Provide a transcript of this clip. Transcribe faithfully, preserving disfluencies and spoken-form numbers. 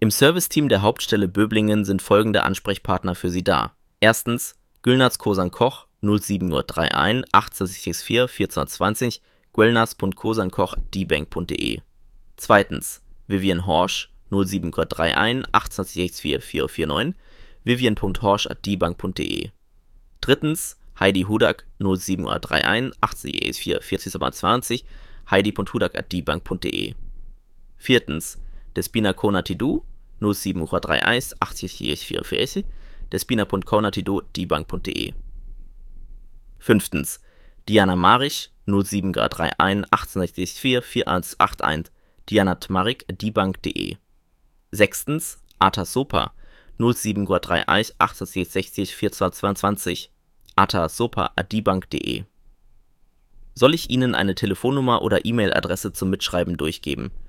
Im Serviceteam der Hauptstelle Böblingen sind folgende Ansprechpartner für Sie da. Erstens Gülnaz Kosan Koch null sieben drei eins acht sechs vier vier zwei zwei null guelnaz punkt kosankoch at d bank punkt de. Zweitens Vivian Horsch null sieben drei eins acht sechs vier vier vier neun vivian punkt horsch at d bank punkt de. Drittens Heidi Hudak null sieben drei eins acht sechs vier vier zwei zwei null heidi punkt hudak at d bank punkt de. Viertens Despina Konatidu null sieben drei eins acht sechs vier vier vier despina punkt konatidu at d bank punkt de. Fünftens Diana Marisch null sieben drei eins acht sechs vier vier eins acht eins dianatmarik at d bank punkt de. Sechstens Ata Sopa null sieben drei eins acht sechs sechs vier zwei zwei zwei null atasopa at d bank punkt de. Soll ich Ihnen eine Telefonnummer oder E-Mail-Adresse zum Mitschreiben durchgeben?